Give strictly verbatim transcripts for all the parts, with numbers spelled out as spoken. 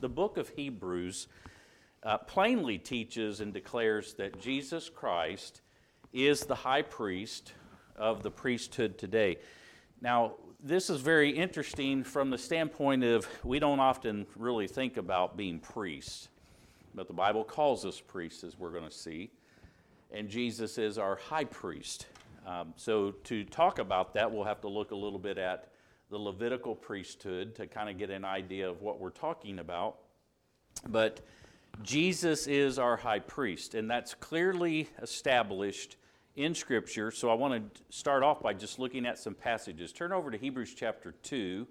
The book of Hebrews uh, plainly teaches and declares that Jesus Christ is the high priest of the priesthood today. Now, this is very interesting from the standpoint of we don't often really think about being priests, but the Bible calls us priests, as we're going to see, and Jesus is our high priest. Um, so to talk about that, we'll have to look a little bit at the Levitical priesthood to kind of get an idea of what we're talking about. But Jesus is our high priest, and that's clearly established in Scripture. So I want to start off by just looking at some passages. Turn over to Hebrews chapter two,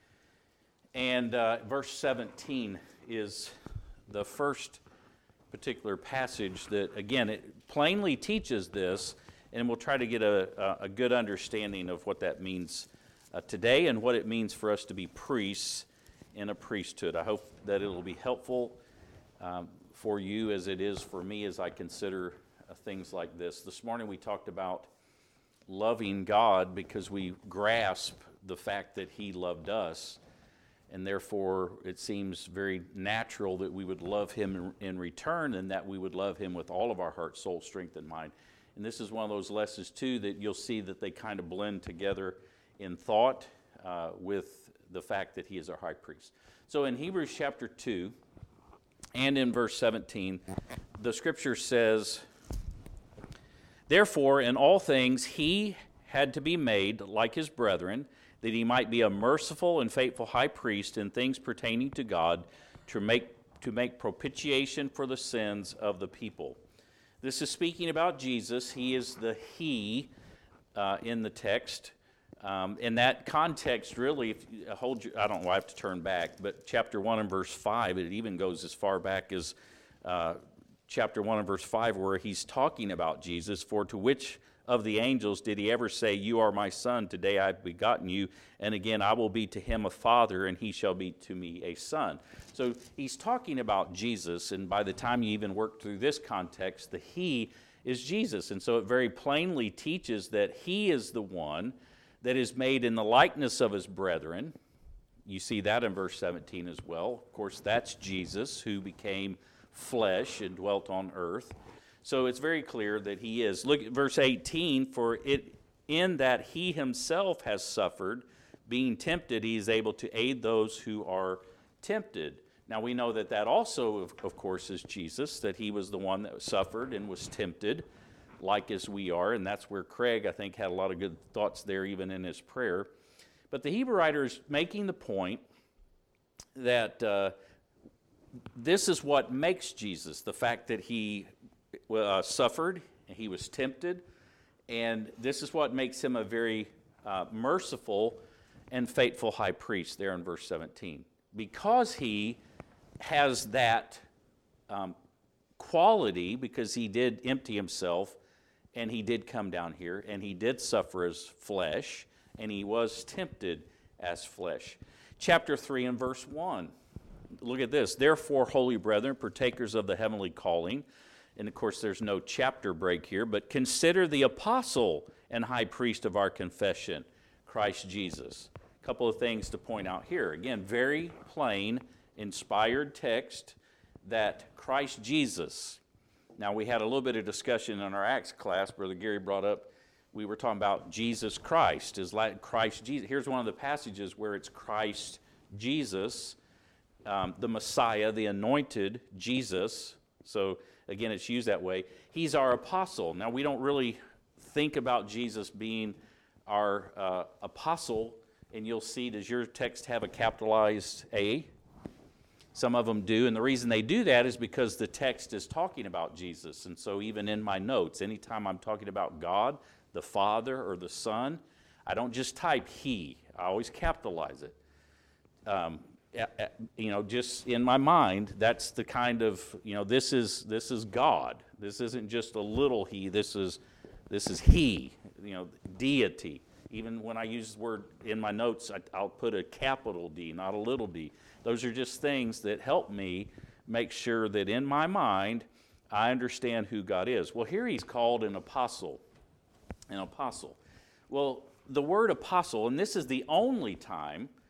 and uh, verse seventeen is the first particular passage that, again, it plainly teaches this, and we'll try to get a, a good understanding of what that means uh, today and what it means for us to be priests in a priesthood. I hope that it'll be helpful um, for you as it is for me as I consider uh, things like this. This morning we talked about loving God because we grasp the fact that He loved us, and therefore it seems very natural that we would love Him in, in return, and that we would love Him with all of our heart, soul, strength, and mind. And this is one of those lessons, too, that you'll see that they kind of blend together in thought uh, with the fact that He is our high priest. So in Hebrews chapter two and in verse seventeen, the Scripture says, "Therefore, in all things He had to be made like His brethren, that He might be a merciful and faithful high priest in things pertaining to God, to make, to make propitiation for the sins of the people." This is speaking about Jesus. He is the He uh, in the text. Um, in that context, really, if you hold your, I don't know, I have to turn back, but chapter one and verse five, it even goes as far back as uh, chapter one and verse five, where he's talking about Jesus. "For to which of the angels did He ever say, 'You are my son, today I have begotten you'? And again, I will be to him a father, and he shall be to me a son." So he's talking about Jesus, and by the time you even work through this context, the He is Jesus. And so it very plainly teaches that He is the one that is made in the likeness of His brethren. You see that in verse seventeen as well. Of course, that's Jesus who became flesh and dwelt on earth. So it's very clear that He is. Look at verse eighteen, "For it in that He Himself has suffered, being tempted, He is able to aid those who are tempted." Now we know that that also, of, of course, is Jesus, that He was the one that suffered and was tempted, like as we are, and that's where Craig, I think, had a lot of good thoughts there, even in his prayer. But the Hebrew writer is making the point that uh, this is what makes Jesus, the fact that He uh, suffered, and He was tempted, and this is what makes Him a very uh, merciful and faithful high priest there in verse seventeen. Because He has that um, quality, because He did empty Himself, and He did come down here, and He did suffer as flesh, and He was tempted as flesh. Chapter three and verse one. Look at this. "Therefore, holy brethren, partakers of the heavenly calling," and of course there's no chapter break here, "but consider the apostle and high priest of our confession, Christ Jesus." A couple of things to point out here. Again, very plain, inspired text that Christ Jesus. Now, we had a little bit of discussion in our Acts class. Brother Gary brought up, we were talking about Jesus Christ. Is like Christ Jesus. Here's one of the passages where it's Christ Jesus, um, the Messiah, the anointed Jesus. So, again, it's used that way. He's our apostle. Now, we don't really think about Jesus being our uh, apostle, and you'll see, does your text have a capitalized A? Some of them do, and the reason they do that is because the text is talking about Jesus. And so even in my notes, anytime I'm talking about God, the Father, or the Son, I don't just type He. I always capitalize it. Um, you know, just in my mind, that's the kind of, you know, this is this is God. This isn't just a little He. This is this is He. You know, deity. Even when I use the word in my notes, I, I'll put a capital D, not a little d. Those are just things that help me make sure that in my mind, I understand who God is. Well, here He's called an apostle. An apostle. Well, the word apostle, and this is the only time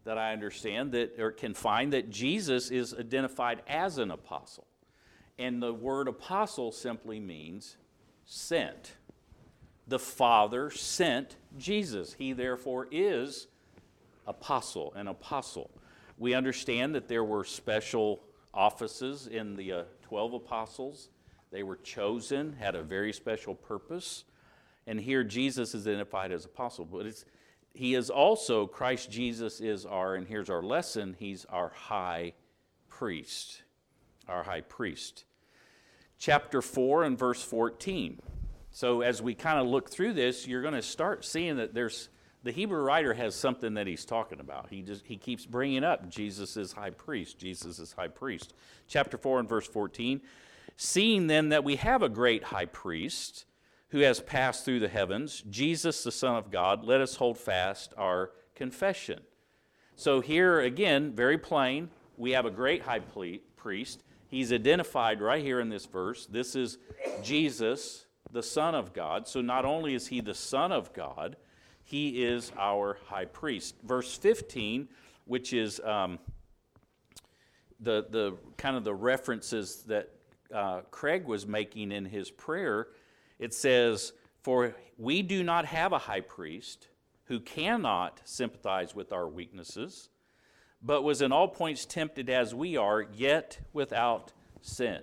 that I understand that, or can find, that Jesus is identified as an apostle. And the word apostle simply means sent. The Father sent Jesus. He therefore is apostle, an apostle. We understand that there were special offices in the uh, twelve apostles. They were chosen, had a very special purpose. And here Jesus is identified as apostle. But it's, he is also, Christ Jesus is our, and here's our lesson, he's our high priest. Our high priest. Chapter four and verse fourteen. So as we kind of look through this, you're going to start seeing that there's, the Hebrew writer has something that he's talking about. He just he keeps bringing up Jesus is high priest. Jesus is high priest. Chapter four and verse fourteen. Seeing then that we have a great high priest who has passed through the heavens, Jesus the Son of God, let us hold fast our confession. So here again, very plain, we have a great high priest. He's identified right here in this verse. This is Jesus, the Son of God. So not only is he the Son of God, he is our high priest. Verse fifteen, which is um, the the kind of the references that uh, Craig was making in his prayer, it says, "For we do not have a high priest who cannot sympathize with our weaknesses, but was in all points tempted as we are, yet without sin."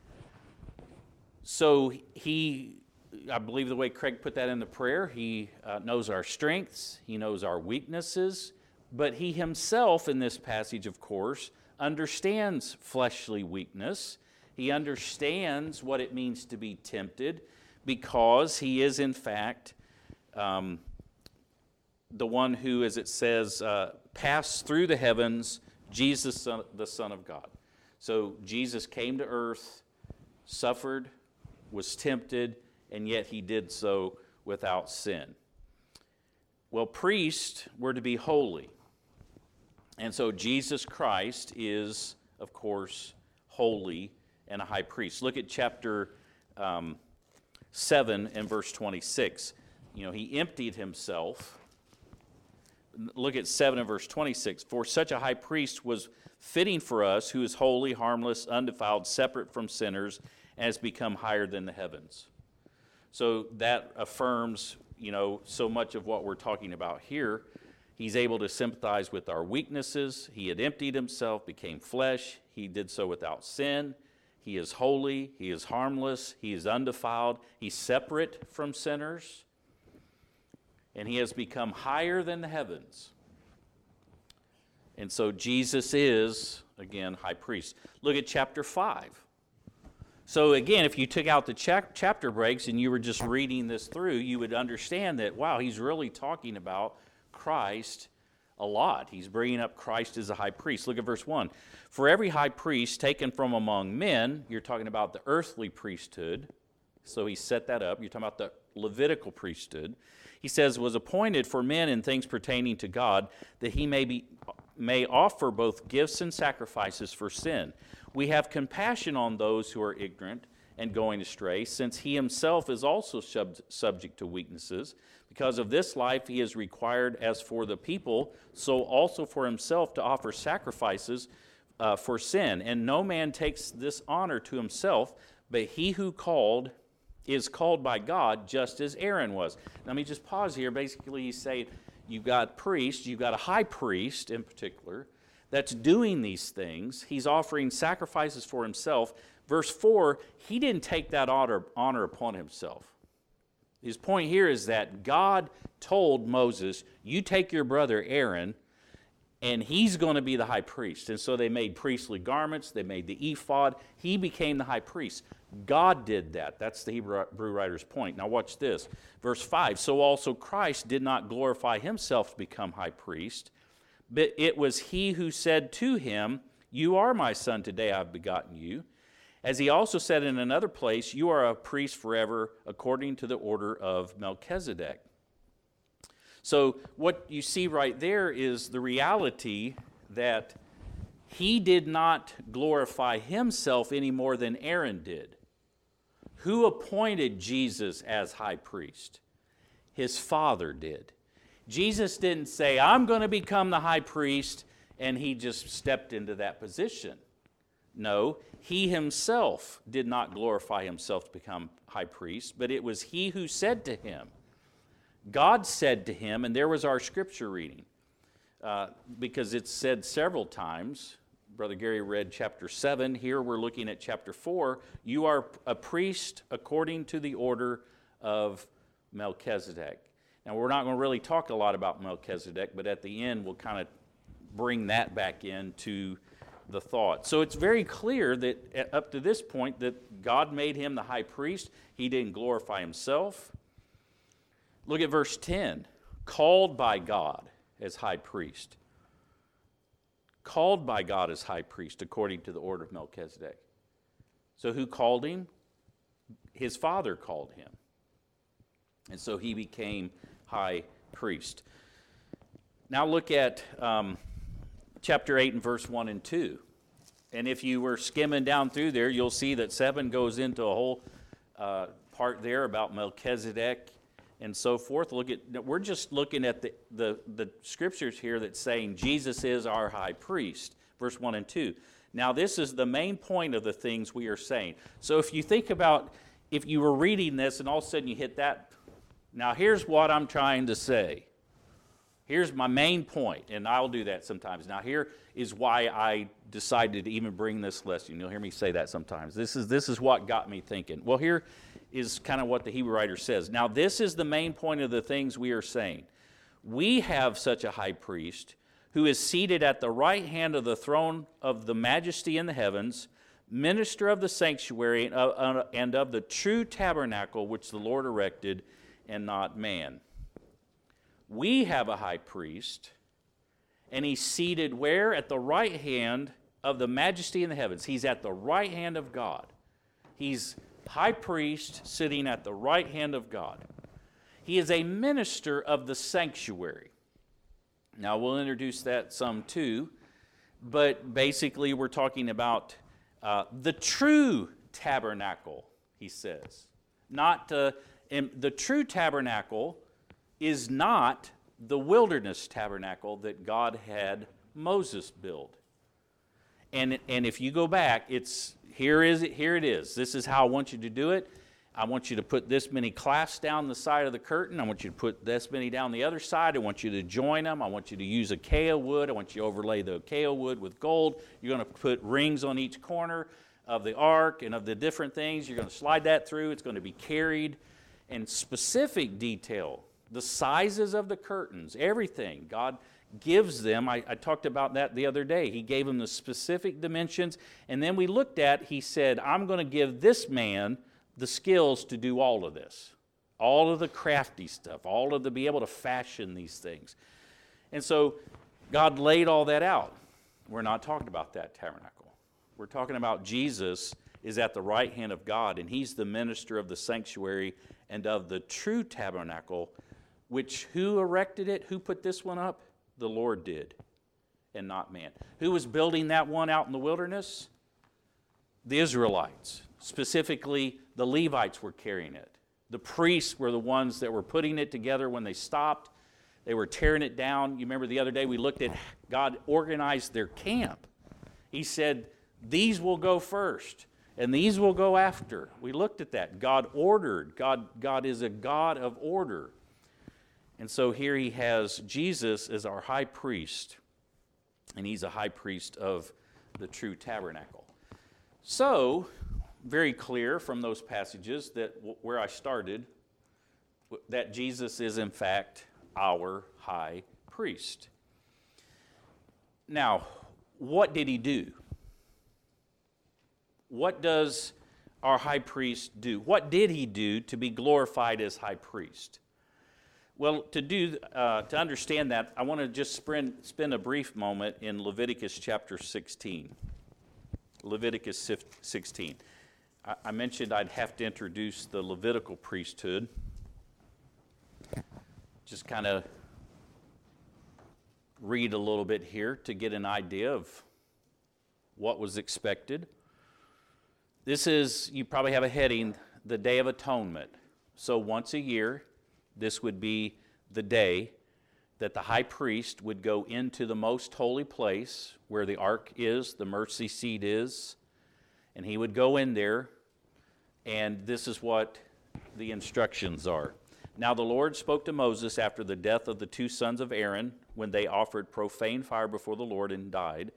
So he, I believe the way Craig put that in the prayer, he uh, knows our strengths, he knows our weaknesses, but he himself in this passage, of course, understands fleshly weakness. He understands what it means to be tempted because he is, in fact, um, the one who, as it says, uh, passed through the heavens, Jesus, son, the Son of God. So Jesus came to earth, suffered, was tempted, and yet he did so without sin. Well, priests were to be holy. And so Jesus Christ is, of course, holy and a high priest. Look at chapter um, seven and verse twenty-six. You know, he emptied himself. Look at seven and verse twenty-six. "For such a high priest was fitting for us, who is holy, harmless, undefiled, separate from sinners, and has become higher than the heavens." So that affirms, you know, so much of what we're talking about here. He's able to sympathize with our weaknesses. He had emptied himself, became flesh. He did so without sin. He is holy. He is harmless. He is undefiled. He's separate from sinners. And he has become higher than the heavens. And so Jesus is, again, high priest. Look at chapter five. So again, if you took out the cha- chapter breaks and you were just reading this through, you would understand that, wow, he's really talking about Christ a lot. He's bringing up Christ as a high priest. Look at verse one. "For every high priest taken from among men," you're talking about the earthly priesthood, so he set that up. You're talking about the Levitical priesthood. He says, "was appointed for men in things pertaining to God, that he may be may offer both gifts and sacrifices for sin. We have compassion on those who are ignorant and going astray, since he himself is also sub- subject to weaknesses. Because of this life he is required as for the people, so also for himself to offer sacrifices uh, for sin. And no man takes this honor to himself, but he who called is called by God, just as Aaron was." Let me just pause here. Basically, he's saying you've got priests, you've got a high priest in particular, that's doing these things. He's offering sacrifices for himself. Verse four, he didn't take that honor, honor upon himself. His point here is that God told Moses, you take your brother Aaron, and he's going to be the high priest. And so they made priestly garments, they made the ephod. He became the high priest. God did that. That's the Hebrew writer's point. Now watch this. Verse five, "So also Christ did not glorify himself to become high priest, but it was he who said to him, 'You are my son, today I have begotten you.' As he also said in another place, 'You are a priest forever, according to the order of Melchizedek.'" So what you see right there is the reality that he did not glorify himself any more than Aaron did. Who appointed Jesus as high priest? His Father did. Jesus didn't say, I'm going to become the high priest, and he just stepped into that position. No, he himself did not glorify himself to become high priest, but it was he who said to him. God said to him, and there was our scripture reading, uh, because it's said several times. Brother Gary read chapter seven. Here we're looking at chapter four. You are a priest according to the order of Melchizedek. Now, we're not going to really talk a lot about Melchizedek, but at the end we'll kind of bring that back into the thought. So it's very clear that up to this point that God made him the high priest. He didn't glorify himself. Look at verse ten. Called by God as high priest. Called by God as high priest according to the order of Melchizedek. So who called him? His father called him. And so he became high priest. Now look at um, chapter eight and verse one and two. And if you were skimming down through there, you'll see that seven goes into a whole uh, part there about Melchizedek and so forth. Look at, we're just looking at the, the, the scriptures here that's saying Jesus is our high priest, verse one and two. Now this is the main point of the things we are saying. So if you think about, if you were reading this and all of a sudden you hit that, now here's what I'm trying to say. Here's my main point, and I'll do that sometimes. Now here is why I decided to even bring this lesson. You'll hear me say that sometimes. This is, this is what got me thinking. Well, here is kind of what the Hebrew writer says. Now this is the main point of the things we are saying. We have such a high priest who is seated at the right hand of the throne of the majesty in the heavens, minister of the sanctuary and of the true tabernacle which the Lord erected and not man. We have a high priest, and he's seated where? At the right hand of the majesty in the heavens. He's at the right hand of God. He's high priest sitting at the right hand of God. He is a minister of the sanctuary. Now, we'll introduce that some too, but basically we're talking about uh, the true tabernacle, he says. Not uh, the true tabernacle is not the wilderness tabernacle that God had Moses build. And, and if you go back, it's here is it, here it is. This is how I want you to do it. I want you to put this many clasps down the side of the curtain. I want you to put this many down the other side. I want you to join them. I want you to use acacia wood. I want you to overlay the acacia wood with gold. You're going to put rings on each corner of the ark and of the different things. You're going to slide that through. It's going to be carried in specific detail. The sizes of the curtains, everything. God gives them. I, I talked about that the other day. He gave them the specific dimensions. And then we looked at, he said, I'm going to give this man the skills to do all of this. All of the crafty stuff. All of the be able to fashion these things. And so God laid all that out. We're not talking about that tabernacle. We're talking about Jesus is at the right hand of God, and he's the minister of the sanctuary and of the true tabernacle, which who erected it? Who put this one up? The Lord did, and not man. Who was building that one out in the wilderness? The Israelites. Specifically, the Levites were carrying it. The priests were the ones that were putting it together when they stopped. They were tearing it down. You remember the other day we looked at God organized their camp. He said, these will go first, and these will go after. We looked at that. God ordered. God, God is a God of order. And so here he has Jesus as our high priest, and he's a high priest of the true tabernacle. So, very clear from those passages that where I started, that Jesus is in fact our high priest. Now, what did he do? What does our high priest do? What did he do to be glorified as high priest? Well, to do uh, to understand that, I want to just spend, spend a brief moment in Leviticus chapter sixteen. Leviticus sixteen. I, I mentioned I'd have to introduce the Levitical priesthood. Just kind of read a little bit here to get an idea of what was expected. This is, you probably have a heading, the Day of Atonement. So once a year, this would be the day that the high priest would go into the most holy place where the ark is, the mercy seat is, and he would go in there, and this is what the instructions are. Now the Lord spoke to Moses after the death of the two sons of Aaron, when they offered profane fire before the Lord and died.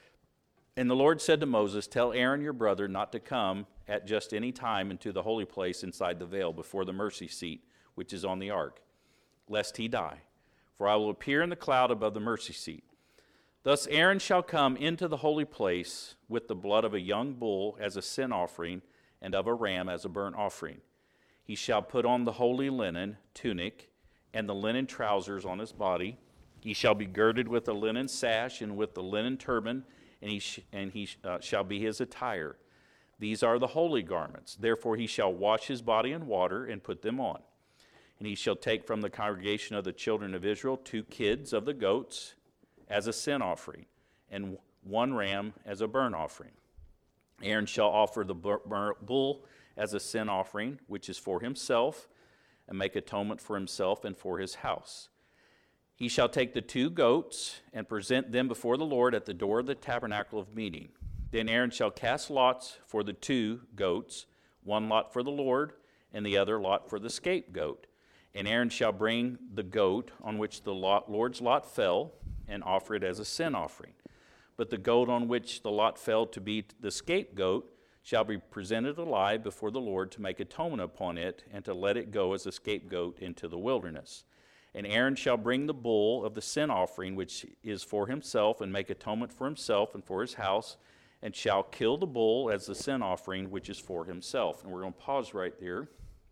And the Lord said to Moses, tell Aaron your brother not to come at just any time into the holy place inside the veil before the mercy seat, which is on the ark, lest he die. For I will appear in the cloud above the mercy seat. Thus Aaron shall come into the holy place with the blood of a young bull as a sin offering and of a ram as a burnt offering. He shall put on the holy linen tunic and the linen trousers on his body. He shall be girded with a linen sash and with the linen turban, and he, sh- and he uh, shall be his attire. These are the holy garments. Therefore he shall wash his body in water and put them on. And he shall take from the congregation of the children of Israel two kids of the goats as a sin offering, and one ram as a burnt offering. Aaron shall offer the bull as a sin offering, which is for himself, and make atonement for himself and for his house. He shall take the two goats and present them before the Lord at the door of the tabernacle of meeting. Then Aaron shall cast lots for the two goats, one lot for the Lord, and the other lot for the scapegoat. And Aaron shall bring the goat on which the lot, Lord's lot fell, and offer it as a sin offering. But the goat on which the lot fell to be the scapegoat shall be presented alive before the Lord to make atonement upon it, and to let it go as a scapegoat into the wilderness. And Aaron shall bring the bull of the sin offering, which is for himself, and make atonement for himself and for his house, and shall kill the bull as the sin offering, which is for himself. And we're going to pause right there.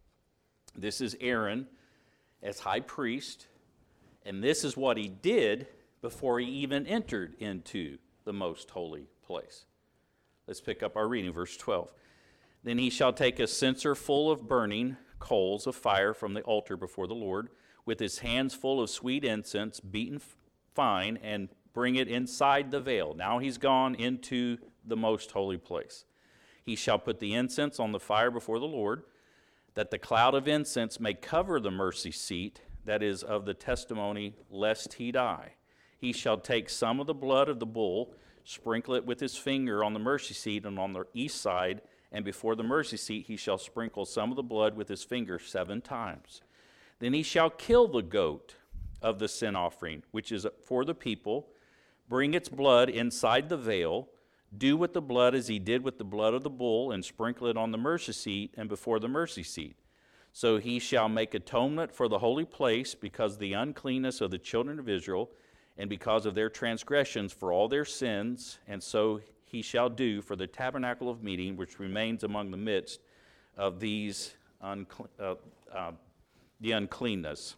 This is Aaron as high priest, and this is what he did before he even entered into the most holy place. Let's pick up our reading, verse twelve. Then he shall take a censer full of burning coals of fire from the altar before the Lord, with his hands full of sweet incense, beaten fine, and bring it inside the veil. Now he's gone into the most holy place. He shall put the incense on the fire before the Lord, that the cloud of incense may cover the mercy seat, that is of the testimony, lest he die. He shall take some of the blood of the bull, sprinkle it with his finger on the mercy seat and on the east side, and before the mercy seat he shall sprinkle some of the blood with his finger seven times. Then he shall kill the goat of the sin offering, which is for the people, bring its blood inside the veil, do with the blood as he did with the blood of the bull, and sprinkle it on the mercy seat and before the mercy seat. So he shall make atonement for the holy place because of the uncleanness of the children of Israel, and because of their transgressions for all their sins, and so he shall do for the tabernacle of meeting, which remains among the midst of these uncle- uh, uh, the uncleanness.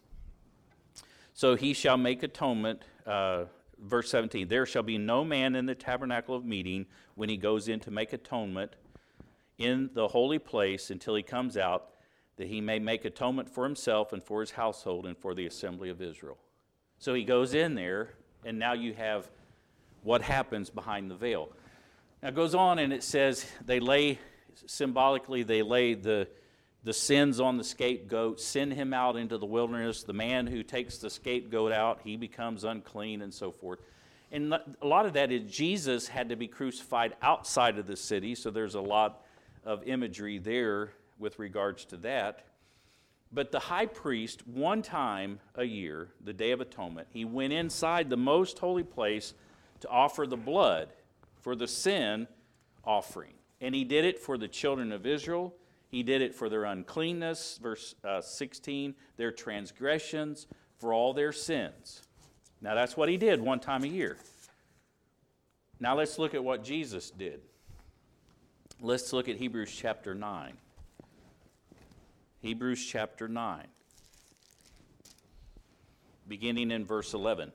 So he shall make atonement, uh, verse seventeen, there shall be no man in the tabernacle of meeting when he goes in to make atonement in the holy place until he comes out, that he may make atonement for himself and for his household and for the assembly of Israel. So he goes in there, and now you have what happens behind the veil. Now it goes on and it says they lay, symbolically they lay the, the sins on the scapegoat, send him out into the wilderness. The man who takes the scapegoat out, he becomes unclean and so forth. And a lot of that is Jesus had to be crucified outside of the city, so there's a lot of imagery there with regards to that. But the high priest, one time a year, the Day of Atonement, he went inside the most holy place to offer the blood for the sin offering. And he did it for the children of Israel. He did it for their uncleanness, verse uh, sixteen, their transgressions, for all their sins. Now that's what he did one time a year. Now let's look at what Jesus did. Let's look at Hebrews chapter nine. Hebrews chapter nine, beginning in verse eleven.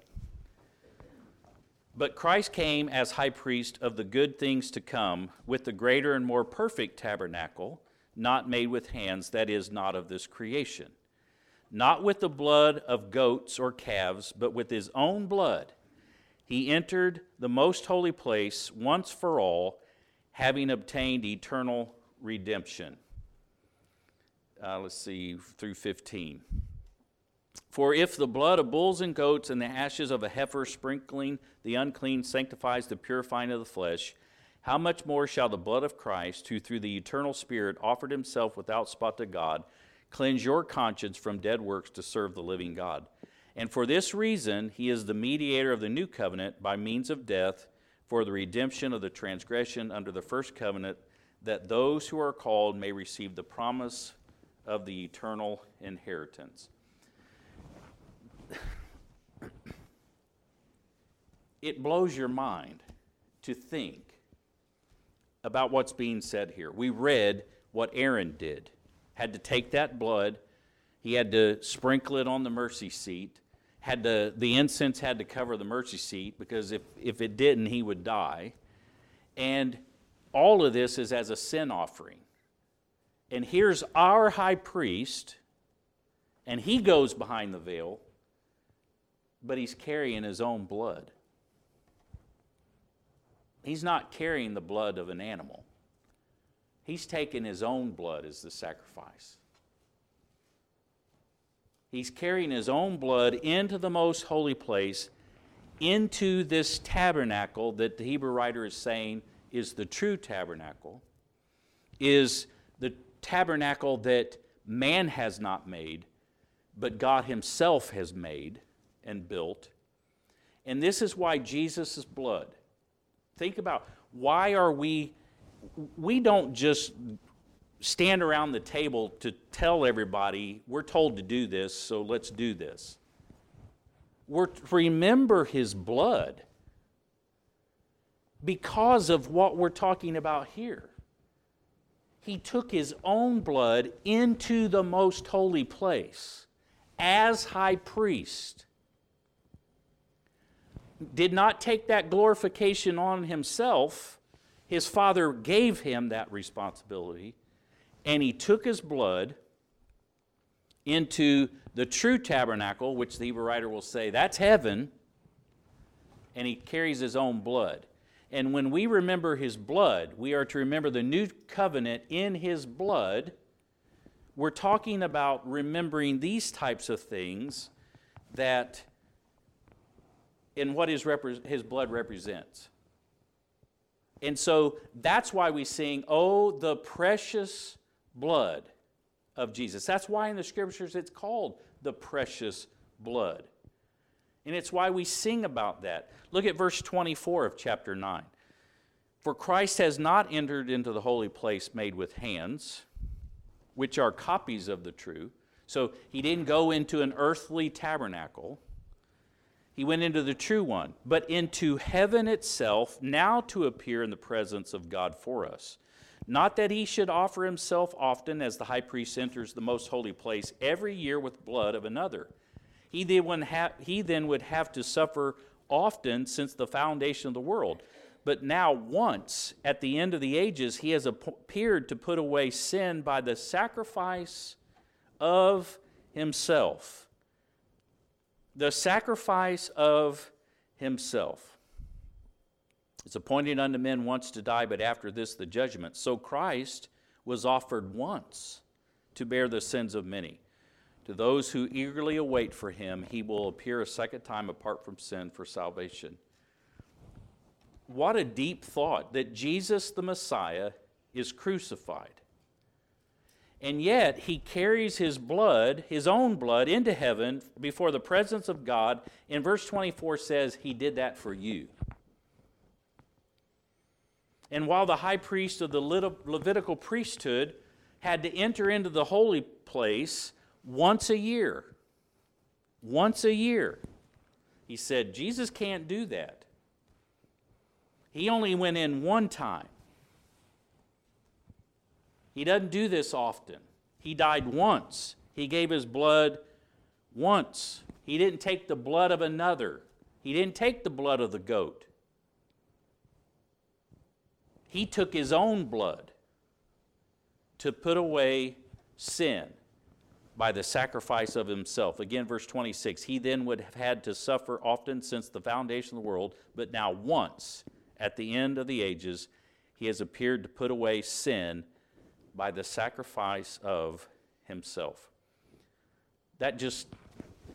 But Christ came as high priest of the good things to come, with the greater and more perfect tabernacle, not made with hands, that is, not of this creation. Not with the blood of goats or calves, but with his own blood. He entered the most holy place once for all, having obtained eternal redemption. Uh, let's see, through fifteen. For if the blood of bulls and goats and the ashes of a heifer sprinkling the unclean sanctifies the purifying of the flesh, how much more shall the blood of Christ, who through the eternal Spirit offered himself without spot to God, cleanse your conscience from dead works to serve the living God? And for this reason he is the mediator of the new covenant by means of death, for the redemption of the transgression under the first covenant, that those who are called may receive the promise of the eternal inheritance. It blows your mind to think about what's being said here. We read what Aaron did. Had to take that blood, he had to sprinkle it on the mercy seat, had to, the incense had to cover the mercy seat, because if, if it didn't, he would die. And all of this is as a sin offering. And here's our high priest, and he goes behind the veil, but he's carrying his own blood. He's not carrying the blood of an animal. He's taking his own blood as the sacrifice. He's carrying his own blood into the most holy place, into this tabernacle that the Hebrew writer is saying is the true tabernacle, is the tabernacle that man has not made, but God himself has made and built. And this is why Jesus' blood, think about, why are we, we don't just stand around the table to tell everybody, we're told to do this, so let's do this. We're to remember his blood because of what we're talking about here. He took his own blood into the most holy place as high priest. Did not take that glorification on himself. His Father gave him that responsibility, and he took his blood into the true tabernacle, which the Hebrew writer will say, that's heaven, and he carries his own blood. And when we remember his blood, we are to remember the new covenant in his blood. We're talking about remembering these types of things that in what his, repre- his blood represents. And so that's why we sing, oh, the precious blood of Jesus. That's why in the scriptures it's called the precious blood. And it's why we sing about that. Look at verse twenty-four of chapter nine. For Christ has not entered into the holy place made with hands, which are copies of the true. So he didn't go into an earthly tabernacle. He went into the true one, but into heaven itself, now to appear in the presence of God for us. Not that he should offer himself often, as the high priest enters the most holy place every year with blood of another. He then would have, he then would have to suffer often since the foundation of the world. But now once, at the end of the ages, he has appeared to put away sin by the sacrifice of himself. The sacrifice of himself. It's appointed unto men once to die, but after this the judgment. So Christ was offered once to bear the sins of many. To those who eagerly await for him, he will appear a second time apart from sin for salvation. What a deep thought that Jesus the Messiah is crucified. And yet he carries his blood, his own blood, into heaven before the presence of God. And verse twenty-four says he did that for you. And while the high priest of the Levitical priesthood had to enter into the holy place once a year, once a year, he said, Jesus can't do that. He only went in one time. He doesn't do this often. He died once. He gave his blood once. He didn't take the blood of another. He didn't take the blood of the goat. He took his own blood to put away sin by the sacrifice of himself. Again, verse twenty-six, he then would have had to suffer often since the foundation of the world, but now once, at the end of the ages, he has appeared to put away sin by the sacrifice of himself. That just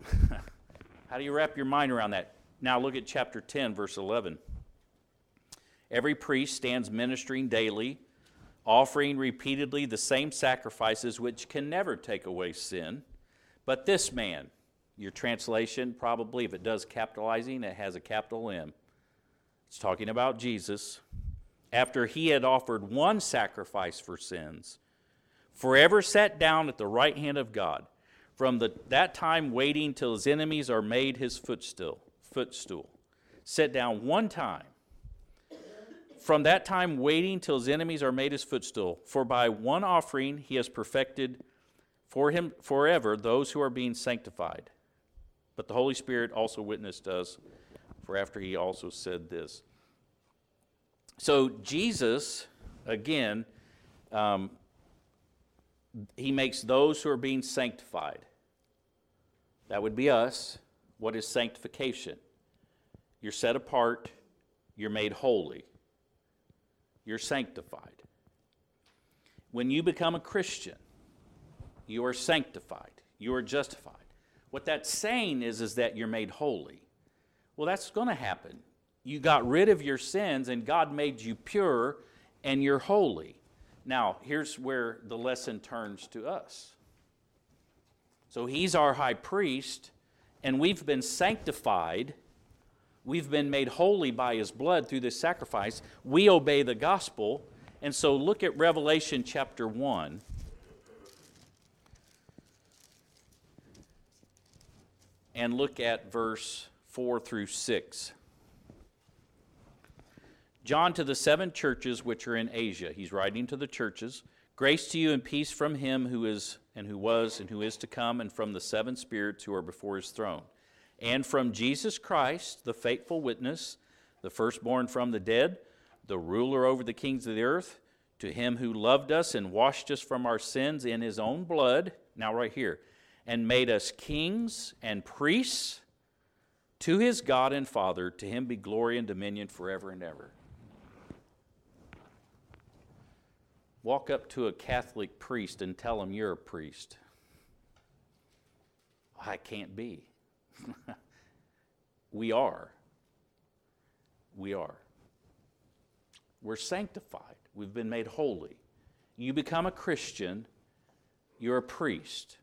How do you wrap your mind around that? Now look at chapter ten, verse eleven. Every priest stands ministering daily, offering repeatedly the same sacrifices which can never take away sin. But this man, your translation probably, if it does capitalizing, it has a capital M. It's talking about Jesus. After he had offered one sacrifice for sins, forever sat down at the right hand of God, from the, that time waiting till his enemies are made his footstool. footstool. Sat down one time. From that time waiting till his enemies are made his footstool. For by one offering he has perfected for him forever those who are being sanctified. But the Holy Spirit also witnessed us, for after he also said this. So Jesus, again, um, he makes those who are being sanctified. That would be us. What is sanctification? You're set apart. You're made holy. You're sanctified. When you become a Christian, you are sanctified. You are justified. What that's saying is, is that you're made holy. Well, that's going to happen. You got rid of your sins, and God made you pure, and you're holy. Now, here's where the lesson turns to us. So he's our high priest, and we've been sanctified. We've been made holy by his blood through this sacrifice. We obey the gospel. And so look at Revelation chapter one. And look at verse four through six. John, to the seven churches which are in Asia. He's writing to the churches. Grace to you and peace from him who is and who was and who is to come, and from the seven spirits who are before his throne. And from Jesus Christ, the faithful witness, the firstborn from the dead, the ruler over the kings of the earth, to him who loved us and washed us from our sins in his own blood, now right here, and made us kings and priests to his God and Father. To him be glory and dominion forever and ever. Walk up to a Catholic priest and tell him you're a priest. I can't be. We are. We are. We're sanctified. We've been made holy. You become a Christian, you're a priest.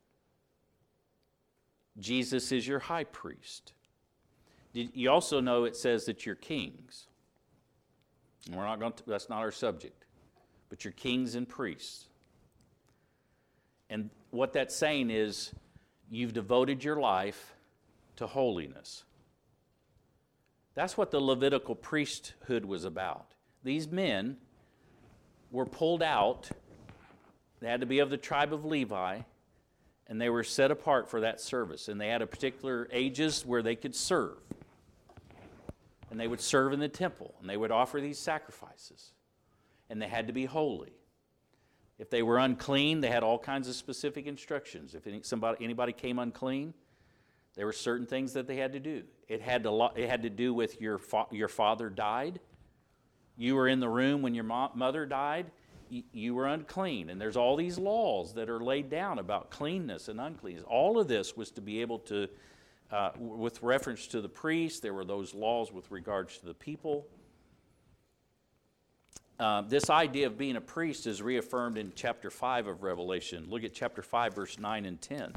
Jesus is your high priest. Did you also know it says that you're kings? We're not going to, that's not our subject. But you're kings and priests. And what that's saying is you've devoted your life to holiness. That's what the Levitical priesthood was about. These men were pulled out. They had to be of the tribe of Levi, and they were set apart for that service. And they had a particular ages where they could serve. And they would serve in the temple, and they would offer these sacrifices. And they had to be holy. If they were unclean, they had all kinds of specific instructions. If any, somebody, anybody came unclean, there were certain things that they had to do. It had to, it had to do with your, fa- your father died. You were in the room when your mo- mother died. Y- you were unclean. And there's all these laws that are laid down about cleanness and uncleanness. All of this was to be able to, uh, w- with reference to the priest, there were those laws with regards to the people. Uh, this idea of being a priest is reaffirmed in chapter five of Revelation. Look at chapter five, verse nine and ten.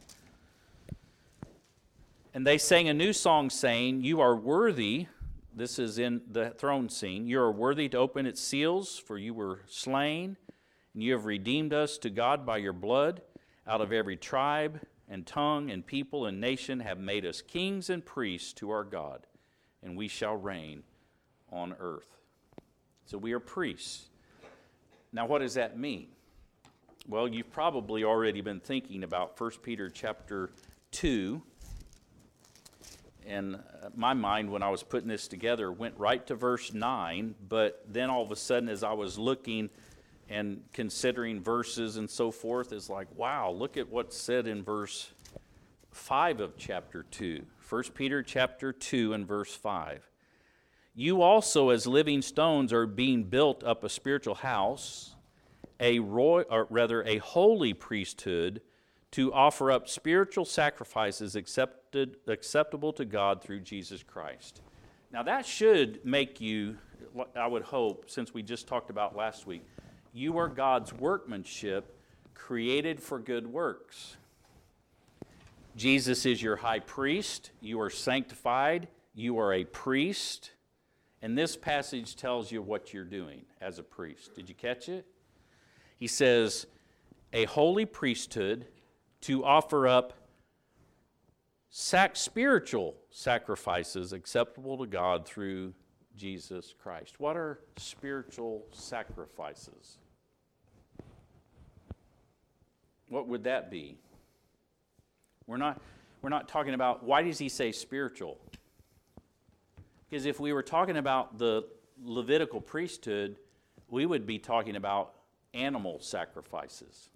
And they sang a new song saying, you are worthy, this is in the throne scene, you are worthy to open its seals, for you were slain, and you have redeemed us to God by your blood, out of every tribe and tongue and people and nation, have made us kings and priests to our God, and we shall reign on earth. So we are priests. Now what does that mean? Well, you've probably already been thinking about First Peter chapter two. And my mind, when I was putting this together, went right to verse nine. But then all of a sudden, as I was looking and considering verses and so forth, it's like, wow, look at what's said in verse five of chapter two. First Peter chapter two and verse five. You also, as living stones, are being built up a spiritual house, a roy, or rather a holy priesthood, to offer up spiritual sacrifices accept, accepted, acceptable to God through Jesus Christ. Now that should make you, I would hope, since we just talked about last week, you are God's workmanship, created for good works. Jesus is your high priest. You are sanctified. You are a priest. And this passage tells you what you're doing as a priest. Did you catch it? He says, a holy priesthood to offer up sac- spiritual sacrifices acceptable to God through Jesus Christ. What are spiritual sacrifices? What would that be? We're not, we're not talking about, why does he say spiritual? Because if we were talking about the Levitical priesthood, we would be talking about animal sacrifices.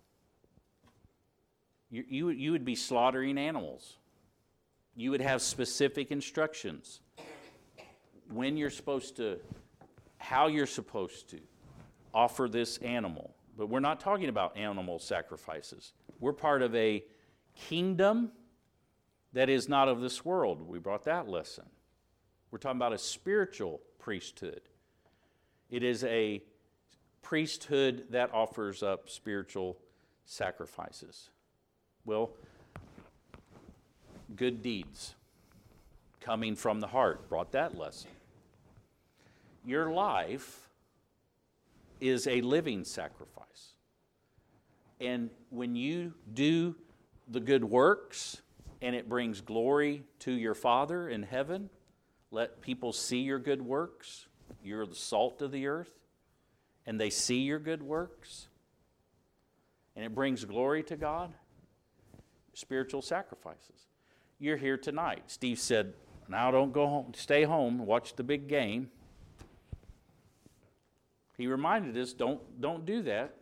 You, you, you would be slaughtering animals. You would have specific instructions. When you're supposed to, how you're supposed to offer this animal. But we're not talking about animal sacrifices. We're part of a kingdom that is not of this world. We brought that lesson. We're talking about a spiritual priesthood. It is a priesthood that offers up spiritual sacrifices. Well, good deeds coming from the heart brought that lesson. Your life is a living sacrifice. And when you do the good works and it brings glory to your Father in heaven, let people see your good works. You're the salt of the earth, and they see your good works, and it brings glory to God. Spiritual sacrifices. You're here tonight. Steve said, now don't go home, stay home, watch the big game. He reminded us, don't, don't do that.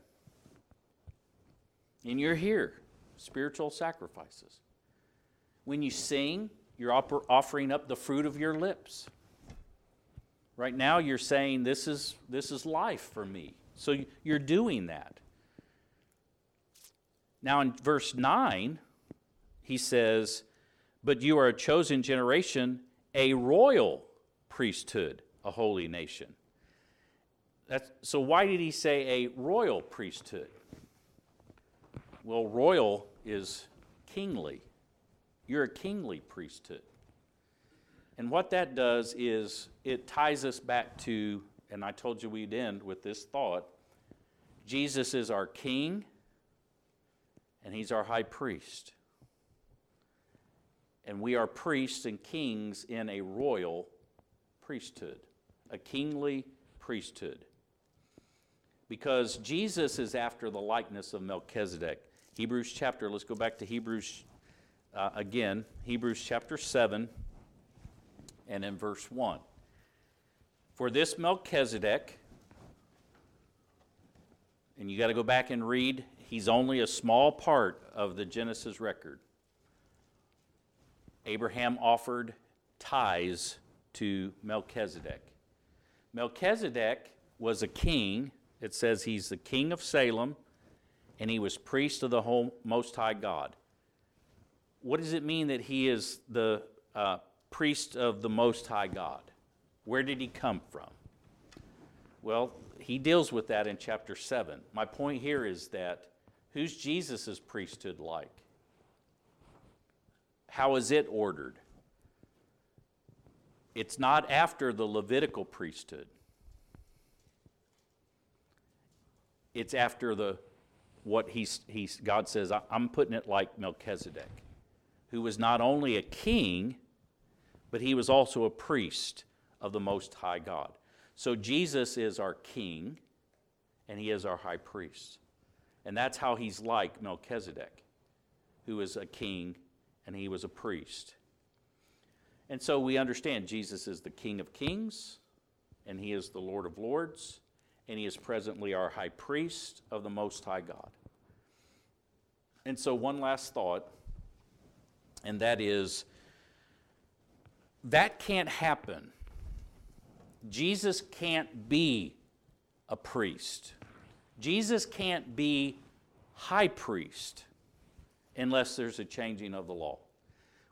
And you're here. Spiritual sacrifices. When you sing, you're offering up the fruit of your lips. Right now you're saying, this is, this is life for me. So you're doing that. Now in verse nine, he says, but you are a chosen generation, a royal priesthood, a holy nation. That's, so why did he say a royal priesthood? Well, royal is kingly. You're a kingly priesthood. And what that does is it ties us back to, and I told you we'd end with this thought, Jesus is our king, and he's our high priest. And we are priests and kings in a royal priesthood, a kingly priesthood. Because Jesus is after the likeness of Melchizedek. Hebrews chapter, let's go back to Hebrews uh, again, Hebrews chapter seven, and in verse one. For this Melchizedek, and you got to go back and read, he's only a small part of the Genesis record. Abraham offered tithes to Melchizedek. Melchizedek was a king. It says he's the king of Salem, and he was priest of the whole Most High God. What does it mean that he is the uh, priest of the Most High God? Where did he come from? Well, he deals with that in chapter seven. My point here is that who's Jesus' priesthood like? How is it ordered? It's not after the Levitical priesthood. It's after the what he's, he's God says, I'm putting it like Melchizedek, who was not only a king, but he was also a priest of the Most High God. So Jesus is our king, and he is our high priest. And that's how he's like Melchizedek, who is a king, and he was a priest. And so we understand Jesus is the King of Kings, and he is the Lord of Lords, and he is presently our high priest of the Most High God. And so one last thought, and that is, that can't happen. Jesus can't be a priest. Jesus can't be high priest unless there's a changing of the law.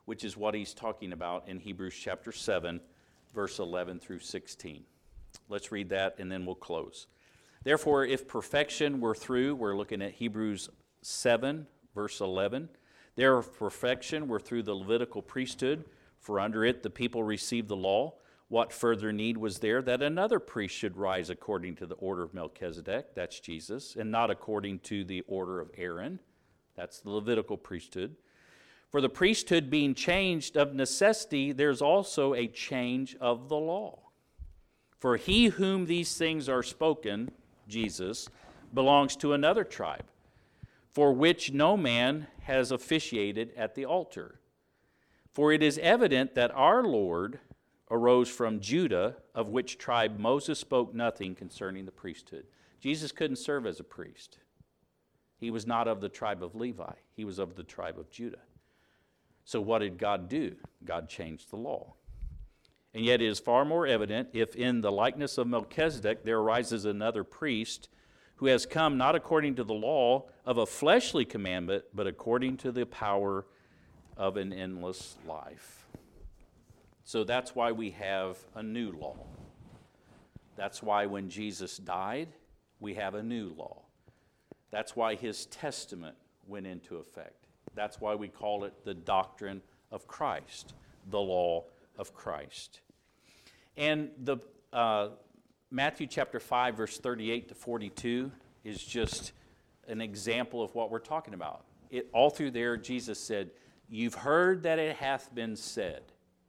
which is what he's talking about in Hebrews chapter seven, verse eleven through sixteen. Let's read that and then we'll close. Therefore, if perfection were through, we're looking at Hebrews seven, verse eleven. There if perfection were through the Levitical priesthood, for under it the people received the law, what further need was there that another priest should rise according to the order of Melchizedek, that's Jesus, and not according to the order of Aaron, that's the Levitical priesthood. For the priesthood being changed of necessity, there's also a change of the law. For he whom these things are spoken, Jesus, belongs to another tribe, for which no man has officiated at the altar. For it is evident that our Lord arose from Judah, of which tribe Moses spoke nothing concerning the priesthood. Jesus couldn't serve as a priest. He was not of the tribe of Levi. He was of the tribe of Judah. So what did God do? God changed the law. And yet it is far more evident if in the likeness of Melchizedek there arises another priest who has come not according to the law of a fleshly commandment, but according to the power of an endless life. So that's why we have a new law. That's why when Jesus died, we have a new law. That's why his testament went into effect. That's why we call it the doctrine of Christ, the law of Christ. And the uh, Matthew chapter five, verse thirty-eight to forty-two is just an example of what we're talking about. It, all through there, Jesus said, "You've heard that it hath been said,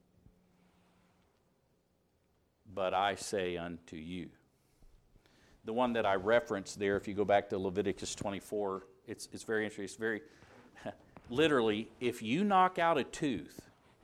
but I say unto you." The one that I referenced there, if you go back to Leviticus twenty-four, it's, it's very interesting. It's very, literally, if you knock out a tooth,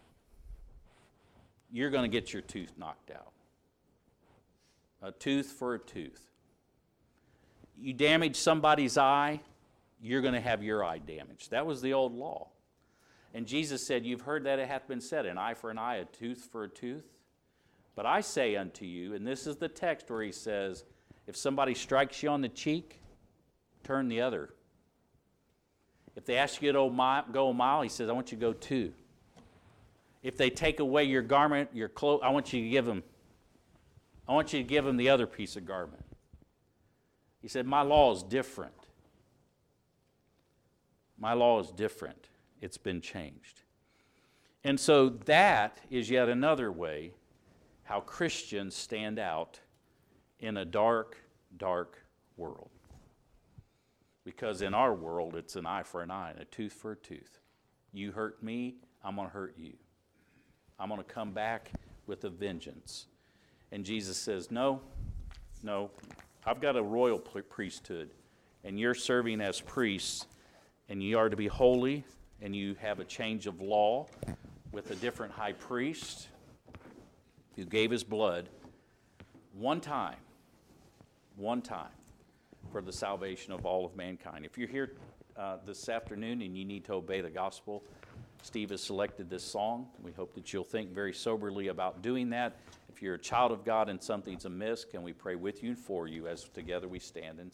you're going to get your tooth knocked out. A tooth for a tooth. You damage somebody's eye, you're going to have your eye damaged. That was the old law. And Jesus said, "You've heard that it hath been said, an eye for an eye, a tooth for a tooth. But I say unto you," and this is the text where he says, if somebody strikes you on the cheek, turn the other. If they ask you to go a mile, he says, I want you to go two. If they take away your garment, your clothes, I want you to give them, I want you to give them the other piece of garment. He said, my law is different. My law is different. It's been changed. And so that is yet another way how Christians stand out in a dark, dark world. Because in our world, it's an eye for an eye and a tooth for a tooth. You hurt me, I'm going to hurt you. I'm going to come back with a vengeance. And Jesus says, no, no, I've got a royal priesthood, and you're serving as priests, and you are to be holy, and you have a change of law with a different high priest who gave his blood one time, one time, for the salvation of all of mankind. If you're here uh, this afternoon and you need to obey the gospel, Steve has selected this song. We hope that you'll think very soberly about doing that. If you're a child of God and something's amiss, can we pray with you and for you as together we stand and sing?